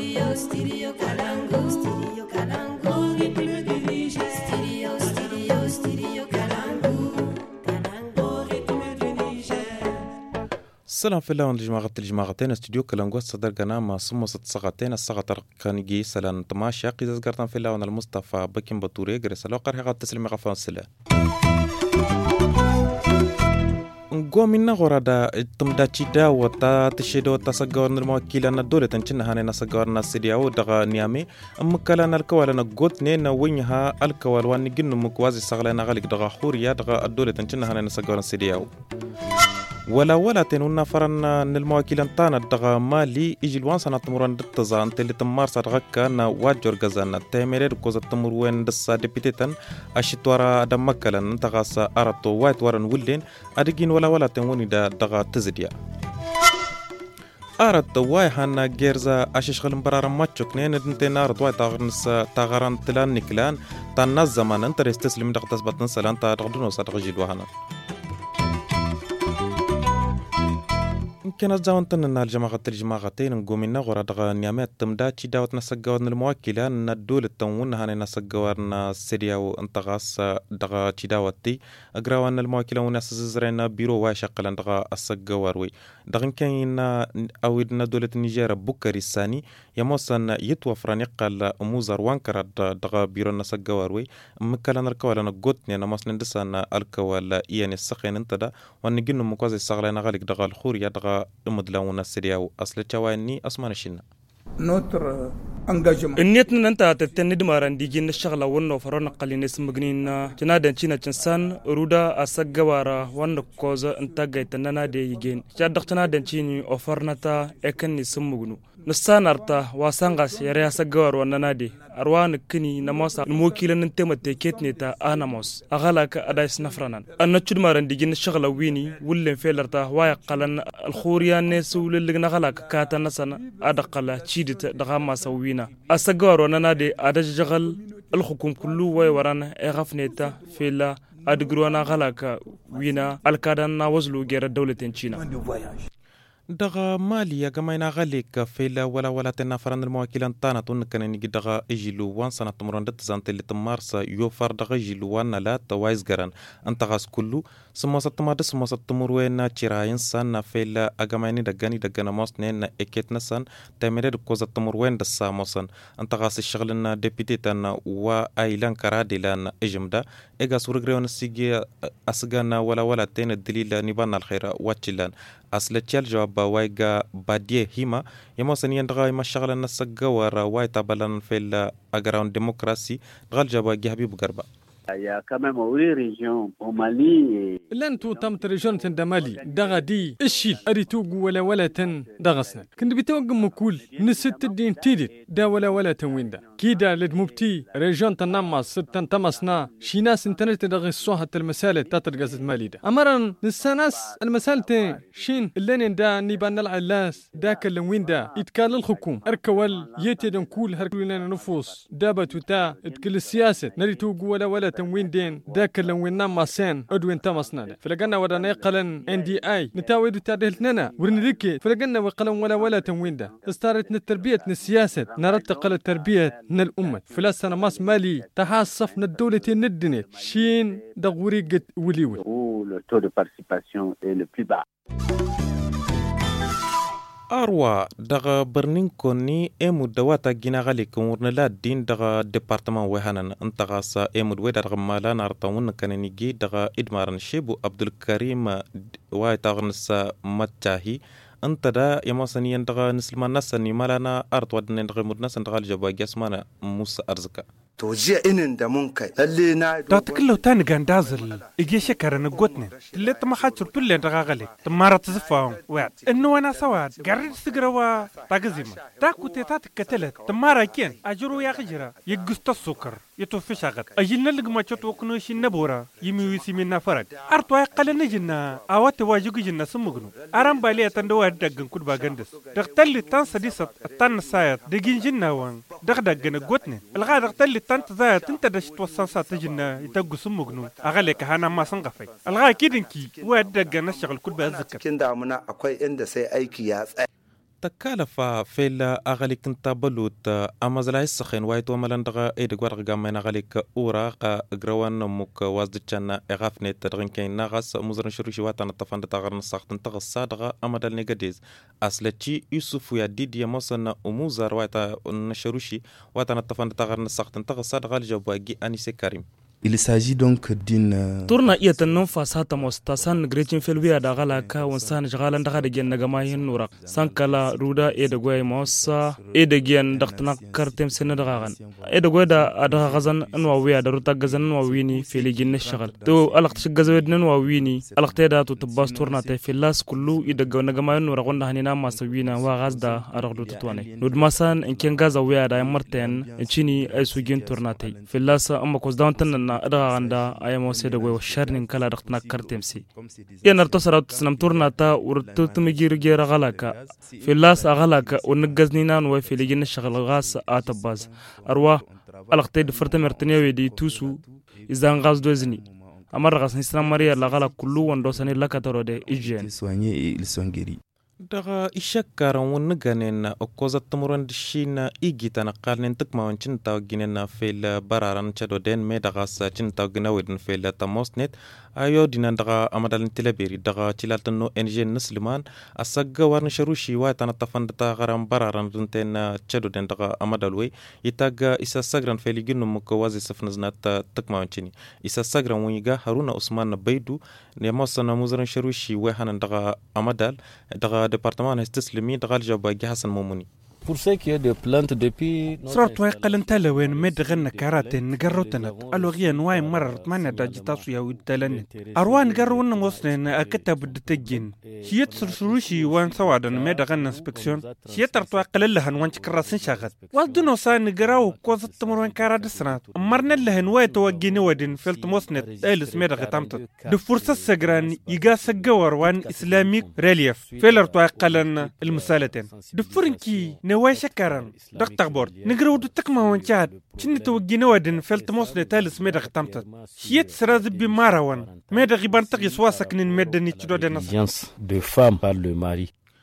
السلام في الله الجماعتين استوديو كلانغوس صدر قناة ثم ساعتين الساعة كانجي سلان تماشي قيز زغرتان في الله المصطفى بكين بطوري غرس الوقر هي تسلم غفان سلا قومنا غرادا تمداتشيدا وتا تشيدو تسغورن الموكيلنا دولة تنشنا هاني نسغورنا سيدياو دغا نيامي امكلنا الكوالنا غوتني نوينها الكوال وان جن مكوازي سغلنا غالك دغا خوريا دغا الدولة تنشنا هاني نسغورنا سيدياو ولا تنونا فرنا نلمواكيلان تانا دغا مالي يجي الوان سنة تمران دتزان تلي تمار سرغكا نا واجور غزانا تيميرير كوزا تمروين دسا ديبيتيتان اشتوارا دمكالا نتغاسا ارطو وايت وارن ولين ادقين ولا تنوني دغا تزديا أرد واي هانا جيرزا أشيش غلم برارا ماتشوك نين ندنتين أرد واي تاغران تلان نكلان تاناز زمان انت ريستسلم دغ تثبت نسلان تاغدونو سادغجيل وهانا كانت زاونتن الجماعتين نقومنا غرا دغا نيامات تمدا تشي داوت نسغورن المواكله ندول التون هاني نسغورنا سيدياو انتغاس دغا تشي داوتي اغراوان المواكله وناس زرينا بيرو واشقلن دغا اسغوروي دغن كاين اودنا دولة النيجر بوكاري الثاني يموسن يتوفرن يقال موزر وانكر دغا بيرو نسغوروي مكلن ركوالنا غوتني نمسن دسنا الكوال يعني السخين انتدا ونجن مكوزي سغلنا غالك دغا الخوريا دغا مدلونا سرياو أصل تشواني أسمان الشنا نوتر انجاجمنت النيتنا انت تتند ماران ديجين الشغله ونو فرون قلين اسمغنين جنادن تشينا تشنسان رودا اسغوارا ون كوزا انت غيتنا دي يجين جادختنا دنتشيني اوفرنتا اكن سمغنو نسانارتا واسانغاس يريا سغوار وننادي أروان كني نماسا الموكيل ننتم التكتنيتا أناموس أغلق أدايس نفرنا النشد مارن ديجين الشغلة ويني ولن فيلرتا وايقلن الخوريان نسول اللي نغلق كاتا نسنا أدقلا تشيدت دغاما سوينا أسغار وننادي أدجغل الحكوم كله ويوران إغفنيتا فيلا أدقروانا غلق وينا الكادان ناوزلو غير الدولة تنشينا دغا ماليا كماينا غاليك فيلا ولا تنافرن المواكيلان تانا تونكن نيجي دغا اجيلو وان سنه تمرندت زانت اللي تمارسا يوفر دغا اجيلو وان لا توايز غران انت غاس كله سموسات مادس سموسات تمروينا تشراين سان فيلا اغاماني دغانا موسنين اكيتنا سان تمرد كوزا تمروين دساموسن انت غاس الشغلنا ديبيتي تانا وا ايلان كراديلان اجمدا اغا سورغريون سيجي اسغانا ولا تين الدليل نيبان الخير واتشلان أصل تشال جواب وايجا باديه هيما يموسن يندغاي ما شغل النسقة ورا واي تابلان في الأجراون ديمقراطي غال جواب جهبيب غربا. Il y a quand même 8 régions au Mali. لن توتم ريجون تندمالي دغا دي الشيل اريتوغ ولا تن دغسنا كنت بتوق مكول نست الدين تيدت دا ولا تنوين دا كيدا لدمبتي ريجون تنمى ستن تمسنا شي ناس انترنت دغ الصوحة المسالة تاترغزت مالي دا امرا نساناس المسالة شين اللين دا نيبان العلاس داك اللوين دا يتكال الحكوم اركوال يتدن كول هركلنا نفوس دابتو تا اتكل السياسة نريتوغ ولا تنوين دين داك اللوين نما سين ادوين تمسنا فلقنا ودانا قلن NDI نتاويدو تادهلتنا ورنديكي فلقنا وقلن ولا تنوين دا استارت التربية السياسة نرد قل التربية من الأمة فلسنا ماس مالي تحاصف الدولة ندنت شين دغوريقة وليول Le taux de participation est le plus bas. أروى دغا برنين كوني إمو دواتا جينا غالي كورنا لا دين دغا ديبارتمان وهانا انتغاسا إمو دويدا دغا مالا نارتاون كان نيجي دغا إدمارن شيبو عبد الكريم واي تغنسا متاهي انت دا يموسني دغا نسلمان نسني مالانا أرد ودن دغا مدنسن دغا الجبا جاسمانا موسى أرزكا توجيه إنن دا منكي اللي نايدو داتكلو تاني غاندازل إيجي شكرا نقوتني اللي تمخاتشر تولي دغا غالي تمارا تزفاهم واد إنو أنا سواد قرر سقروا تاقزيما تاكو تيتاتك كتلت تمارا كين أجرو يا خجرا يقسط السكر يتوفي شاغت أجلنا لقما تشوتوكنوشي نبورا يميوسي من فرق أرتوا يقال نجنا أوات واجوكي جنا سمغنو أرام بالي تندوا دغن كود باغندس دغتلي تان سديسات تان سايت دغين جنا وان دغدغن غوتني الغا دغتلي تان تزايت انت دش توسانسا تجنا يتغو سمغنو اغلك هانا ما سنغفاي الغا كيدنكي واد دغن شغل كود بازك كين دامنا akwai inda sai aiki ya tsaya تكالف في الأغلق انتبلوت أمازلا السخين وايت وملان دغا إيدك ورق من أغلق أورا قروان مك وازدشان إغافني تدغن كين ناغس مزرن شروشي واتان التفان تغرن ساختن تغسا دغا أمدال نيغاديز أسلتي يوسف يديد يموسن أموزار وايتا نشروشي واتان التفان تغرن ساختن تغسا دغا الجواجي أنيسي كريم. Il s'agit donc d'une turna iya tannon fasata mosta san grecin felwiya da gala ka wansan jagalan daga da gen gama yin nura san kala ruda e da goy mosa e da gen daktana kartem sen daga gan e da goy da ada gazan anwa wiya da ruta gazan anwa wini feli gin shagal to alaqt shigazawed nan wa wini alaqt da to tabas turna ta filas kullu i da gona gama yin nura gonda hanina masawina wa gazda aragdu tutwane nud masan in ken gaza wiya da marten chini ay sugin turna ta filas amma ko dawntan na ada anda ayamo se da goy sharnin kala daktana kartemsi yanar to sarat snam turna ta urtu tumigir gera galaka filas agalaka ونقزنينا وفي لجنة شغل غاس آتباز أروى الأختي فرت مرتنيا ودي توسو إذا غاز دوزني أمر غاس نسلام ماريا لغلا كلو وندوسني لك ترودي إجين daga ishakkaran wani ganin okoza tumuran dishina igita na qalnin tukma wancin ta ginena fel bararan chado den me daga sa cin ta gina wedin fel ta mosnet ayo dinan daga amadalin tilaberi daga cilatan no NG Nasliman asagga warn sharushi wa ta tafanda ta garan bararan dunten chado den daga amadalwe itaga isa sagran fel ginu muko wazi safnaznat tukma wancini isa sagran wiga Haruna Usman Baidu ne mosana muzran sharushi wa hanan daga amadal daga département استسلمي دغال جواب حسن موموني pour ce qui est de plantes depuis صرت ويقلن تلوين مدغن كاراتين نقروتنا الوغيان واي مررت معنا داجتاسو يا ودلن اروان قرون موسن اكتب دتجين شيت سرسروشي وان سوادن مدغن انسبكسيون شيت رت ويقلن لهن وان كراسن شاغت ودنو سان قراو كوزت تمرون كاراد سنات مرنا لهن واي توجيني ودين فلت موسنت الس مدغ تامت دفرصه سغران يغا سغور وان اسلاميك ريليف فيلرت ويقلن المسالتين دفرنكي نواي شكرا دكتور بورد نقرأ ودتك ما وانشاد كنت توجينا ودن فلت موسنة تالس ميدا ختمت شيت سراز بماروان ميدا غيبان تقي سواسكنين ميدا نيتشدو دناس de femmes par le mari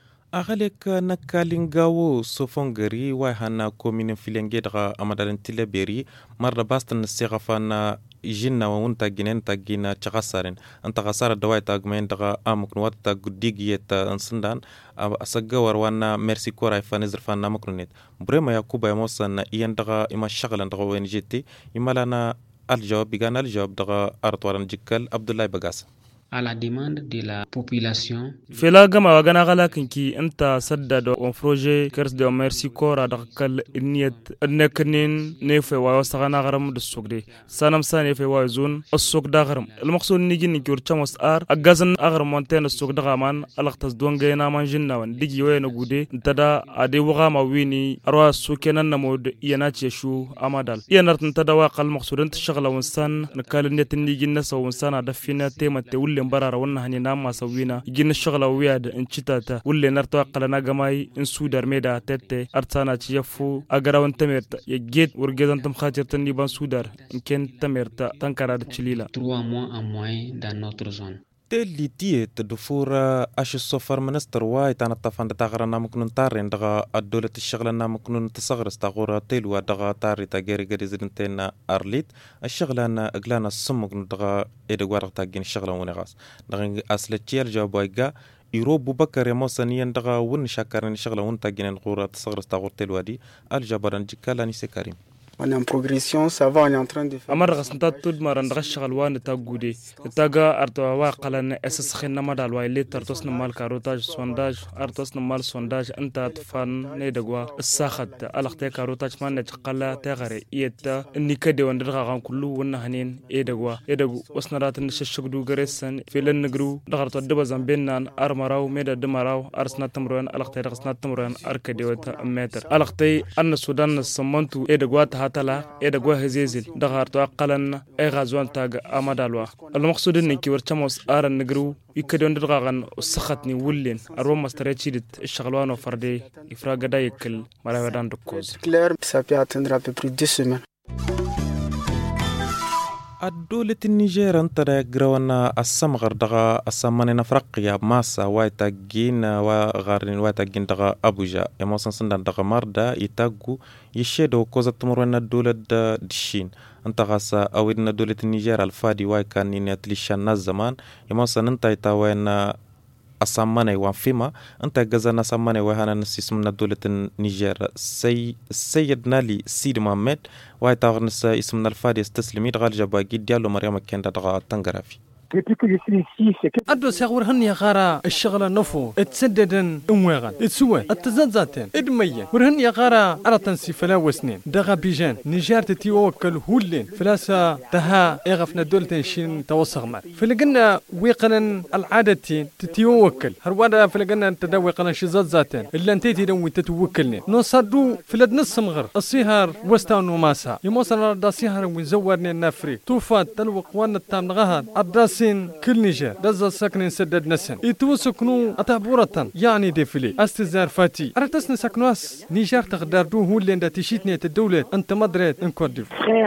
أغلق نكالينغاو سوفونغري وهانا كومين فيلنجي دغا أمدالن تلبيري مرة باستن السيغفان جينا وانتا جنين تاجينا تغسرين انت غسر الدواء تاجمين دغا امك نوات تاجديجيه انسندان اسغور وانا ميرسي كوراي فنزر فانا مكرنيت بريما يعقوب يموسن ين دغا اما شغل دغا وين جيتي يمالانا الجواب بيغان الجواب دغا ارتوارن جيكل عبد الله بغاس à la demande de la population. Fela gama wagana gala kinki anta sadda do on projet kers de merci kora da kal niyat neknin nefe wa wasagana garam de sogde sanam sane fe wa zone as-sog da garam al maqsud nigi ni kur chamos ar agazan agar monten as-sog da gaman alaqtas donge na manjinna wan digi wayna gude tada ade waga ma wini arwa sukenan namod yana cheshu amadal yanart tada wa qal maqsudan tashghla wansan nakal niyat nigi nasa wansan adafina tema te barara wannan hanya na masa wina igin shagala wiya da in citata wulle narto qalana gamai in sudar meda tette artana ci yafu agarawan tamerta ya get wurgezan tam khatirtan ni ban sudar in ken tamerta tankara da chilila 3 mois en moyenne dans notre zone تلي تيت دفورة أش السفر منستر واي تانا تفند تغرى نامكنون تارين دغا الدولة الشغلة نامكنون تصغر استغورة تلو دغا تاري تاجري جريزين تينا أرليت الشغلة أنا أجلانا السمك دغا إدغوار تاجين الشغلة ونغاس دغا أسلتيال جوابايجا يروب بكر يموسنيا دغا ون شاكرين الشغلة ون تاجين الغورة تصغر استغور تلو دي الجبران جكالاني سكريم On est en progression, ça va, on est en train de faire. Amar rasnta tud maran rashgal wan ta gude. Taga arto wa qalan asas khinna madal wa ile tartos mal carotage sondage artos mal sondage anta tfan ne dagwa sakhat alaqta carotage man qala tagare iyata inni kade wanda daga kullu wanna hanin e dagwa wasnarat nshashugdu garesan filan nagru dagarto daba zambennan armaraw meda demaraw arsna tamruan alaqta rasna tamruan arkade wata meter alaqta an sudan samantu e dagwa hatala eda gwa hezezil dagarto aqalan e gazwan tag amadalwa المقصود انك ورتموس ار النغرو يكدون دغان سخطني ولين ارو مستريتشيد الشغلوان وفردي افراغ دا يكل مرادان دكوز Claire, ça peut atteindre à peu près 2 semaines. الدولة النيجير انت جرونا السمغر دغا السمانين افريقيا ماسا وايتاجين وغارين وايتاجين دغا ابوجا يموسن سندان دغا مردا يتاغو يشيدو كوزا تمرنا الدولة دشين انت غاسا اويدنا دولة النيجير الفادي واي كان ينتلشان الزمان يموسن انت يتاوين السمانة وانفيما انت جزانا سمانة وهانا نسيسمنا دولة النيجير السيد نالي سيد محمد واي تاغنس اسمنا الفادي استسلمي دغال جباقي ديالو مريم كندا دغا تنغرافي أدو سيغور هني غارا الشغلة نفو اتسددن اموغان اتسوى التزنزاتين ادمية ورهن يا غارا ارتنسي فلا وسنين دغا بيجان نيجار تتيوكل هولين فلاسا تها اغفنا دولتين شين توصغ مال فلقنا ويقنا العادتين تتيوكل هروادا فلقنا تدوي قنا شزات ذاتين الا انتيتي دوي تتوكلني نصدو فلد نص مغر الصهار وستاون وماسا يموصل ردا صهار ويزورني النافري توفات تلوق وانا التام نغاها الداسين كل نيجر دزا ساكنين سدد نسن يتوسكنو أتابورة يعني ديفلي استزار فاتي أرتسن ساكنواس نيجر تقدردو هو اللي اندا تشيتني الدولة انت مدريد ان كوت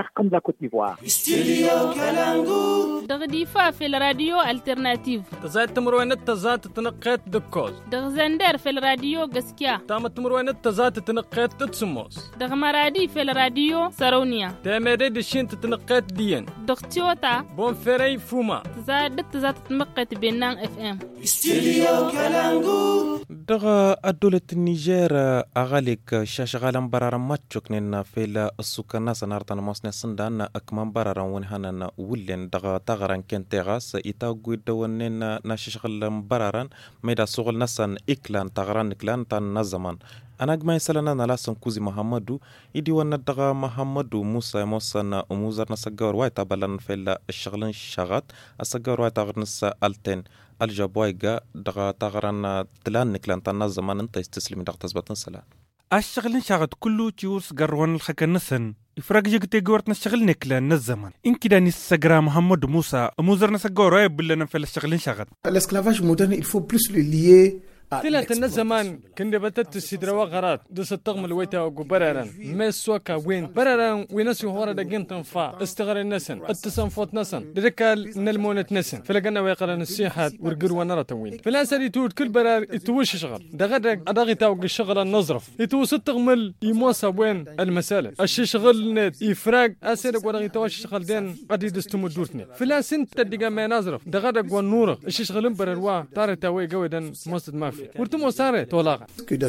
ديفوار استوديو كالانغو دغديفا في الراديو الترناتيف تزايد تمروينت تزات تنقيت دكوز دغزندر في الراديو غسكيا تام تمروينت تزات تنقيت تتسموس دغمرادي في الراديو سارونيا تاميدي دشين تنقيت ديان دغتيوتا بون فيري فوما تزات تنقيت بنان اف ام استوديو كالانغو دغ الدولة النيجير أغاليك شاشغالن برارا ماتشوك نينا فيلا السكان سنارتنا موسنا سندان أكمان برارا ونهانا ولين دغ تغران كنتغاس إتاقوي دوانين ناششغالن برارا ميدا سوغل نسان إكلان تغران إكلان تان نزمان أنا أجمع سلنا نلاسن كوزي محمدو يدي وندغ محمدو موسى موسى أموزر نسجور وايتا بلن فيلا الشغلن شغات السجور وايتا غرنس ألتين الجابويغا دغ تغران تلان نكلان تان زمان انت يستسلمي دغ تزبطن سلان الشغل شغت كله تيوس قروان الخكنسن إفراج جيكتي جورت نشغل نكلان نزمان إن كده نسجرا محمد موسى أموزر نسجور واي بلنا في الشغل شغت l'esclavage moderne il faut plus le lier تلات النزمان كنا بتت السدرة وغرات دس الطقم الويتا وجبرران مسوكا وين برران وينسوا هورا دقين تنفع استغر النسن التصنفوت نسن دركال نلمونة نسن فلقنا ويقرن السياحات ورجر ونرى توين فلا سريتود كل برر يتوش شغل دغدق أدغي تاوج الشغل النظرف يتوس التقمل يموسى وين المسألة الشي شغل نت يفرق أسرق ودغي توش شغل دين قدي دستم دورتني فلا سنت تدقى ما نظرف دغدق والنور الشي شغلن برروا طار تاوي جودن موسد ما ورتمو سارة تولاغ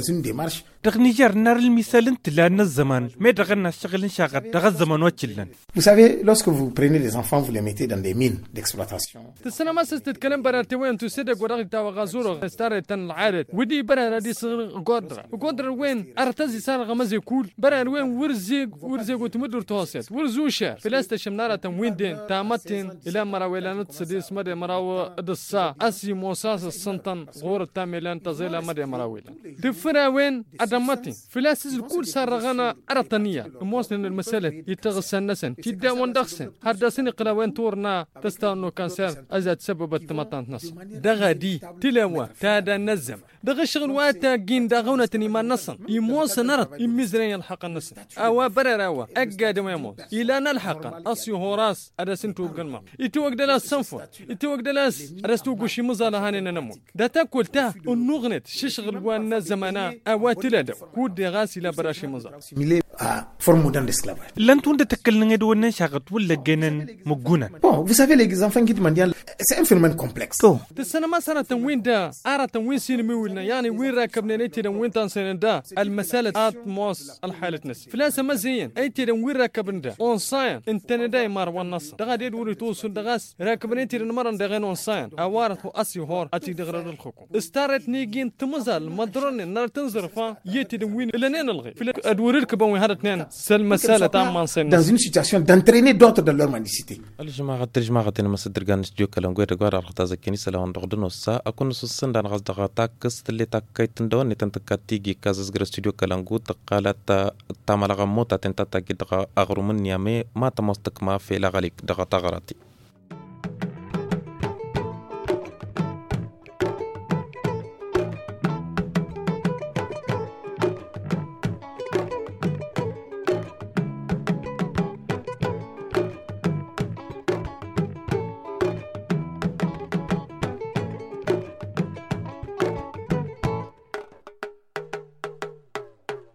دغنيجر نار المثال انت لان الزمان ما دغنا الشغل شاغت دغ الزمان وتشلن. Vous savez, lorsque vous prenez les enfants, vous les mettez dans des mines d'exploitation. تسنى ما تتكلم برا وين تصدق ورغي تاو غازورو ستار تن العارض ودي برا دي صغر قدر وين ارتزي صار غمزي كول برا وين ورزيق وتمدر توسط ورزوشه فلاست شمناره وين دين تامتين الى مراويلانت سديس مد مراو دسا اسي موساس السنتن غور تاميلان تزيلا مد مراويل دفرا وين ادمتي فلاست الكل صار غنا ارتنيه موسن المساله يتغسل نسن تدا وندخسن هردسن قلاوين تورنا تستانو كانسر ازاد سببت تمطانت نص دغدي تلاوه تادا نزم دغ الشغل واتا جين دغونه تني ما نصن يموس نرت يمزرين الحق النص اوا برراوا اقاد ما يموت الى نلحق اصي هوراس ادسنتو قلما يتوق دلاس صنفو يتوق دلاس رستو غشي مزاله هانين نمو دا تاكل تا النغنت ششغل وانا زمانا اوا تلاد كود غاسي لا براشي مزا forme moderne d'esclavage. L'antoun de Takelnge de Wenen Chagat ou le Genen Moguna. Bon, vous savez, les enfants guides mondial, c'est un phénomène complexe. Oh. السينما سنة وين دا أرى وين سينما ولنا يعني وين راكبنا نيتي وين تنسين دا المسألة موس الحالة نس فلاسة مزين أيتي وين راكبنا دا أون ساين أنت نداي مار والنص دغادي يدوري توصل دغاس راكبنا نيتي نمرن دغين أون ساين أوارت هو أسي هور أتي دغرر الخوكو استارت نيجين تمزال مدرن نار تنزر فا يتي وين إلا نين الغي فلك أدوري ركبوا هذا اثنين سل مسألة تام مانسين dans une situation d'entraîner d'autres dans leur mendicité. الجماعة مصدر جانس جو كلام غير غير أرخص الكنيسة لو عندنا سا أكون سوسن دان غاز دغاتا كست اللي تكايتن دون نتنتكاتيجي كازز غير استوديو كلام غو تقالت تعمل غموتا تنتتاجي دغا أغرو من يامي ما تمستك ما في لغاليك دغا تغراتي